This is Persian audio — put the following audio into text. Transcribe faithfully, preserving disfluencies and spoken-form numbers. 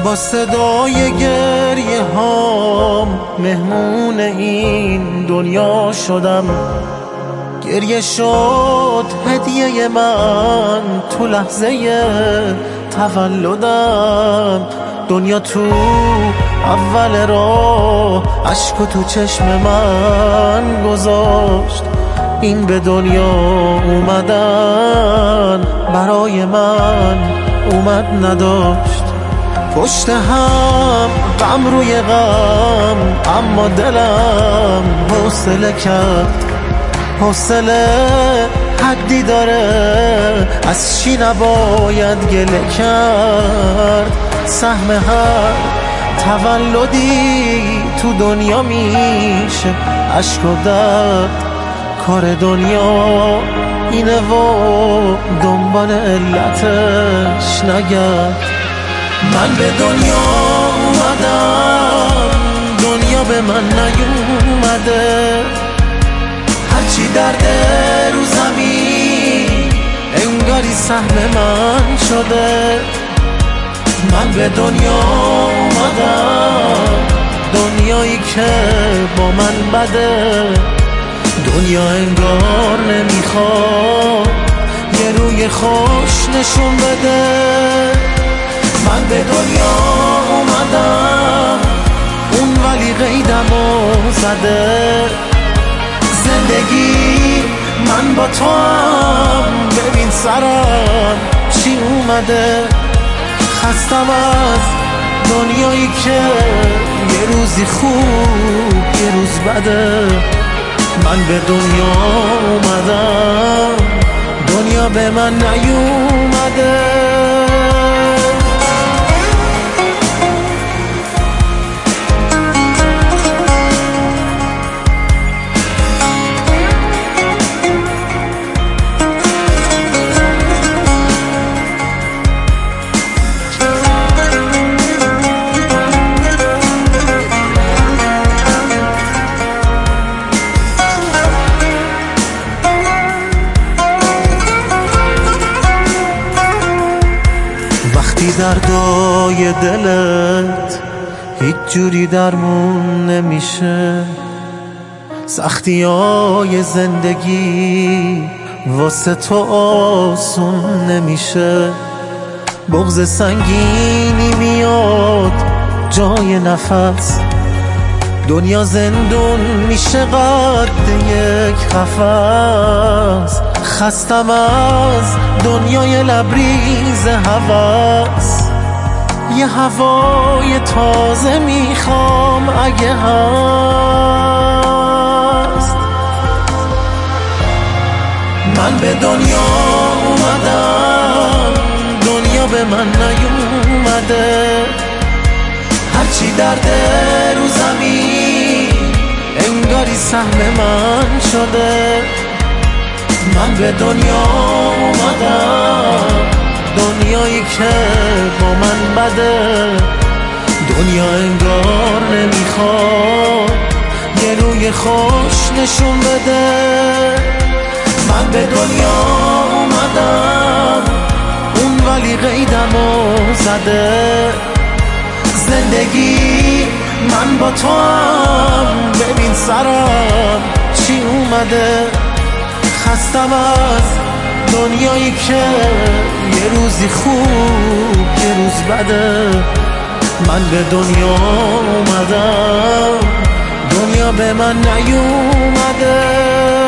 با صدای گریه هام مهمون این دنیا شدم. گریه شد هدیه من تو لحظه تولدم. دنیا تو اول راه عشق تو چشم من گذاشت. این به دنیا اومدن برای من اومد نداشت. پشت هم غم روی غم، اما دلم حوصله کرد. حوصله حدی داره، از چی نباید گله کرد. سهم هر تولدی تو دنیا میشه عشق و درد. کار دنیا اینه و دنبال علتش نگرد. من به دنیا اومدم، دنیا به من نیومده. هرچی درده رو زمین انگاری سهم من شده. من به دنیا اومدم، دنیایی که با من بده. دنیا انگار نمیخواد یه روی خوش نشون بده. من به دنیا اومدم، اون ولی قیدمو زده. زندگی من با تو هم، ببین سرم چی اومده. خستم از دنیایی که یه روزی خوب یه روز بده. من به دنیا اومدم، دنیا به من نیومده. دردای دلت هیچ جوری درمون نمیشه. سختی های زندگی واسه تو آسون نمیشه. بغض سنگینی میاد جای نفس. دنیا زندون میشه قد یک قفس. خستم از دنیای لبریز هوس. یه هوای تازه میخوام اگه هست. من به دنیا اومدم، دنیا به من نیومده. هرچی درده رو زمین انگاری سهم من شده. من به دنیا اومدم، دنیایی که با من بده. دنیا انگار نمیخواد یه روی خوش نشون بده. من به دنیا اومدم، اون ولی قیدمو زده. زندگی من با تو هم، ببین سرم چی اومده. خستم از دنیایی که یه روزی خوب یه روز بده. من به دنیا اومدم، دنیا به من نیومده.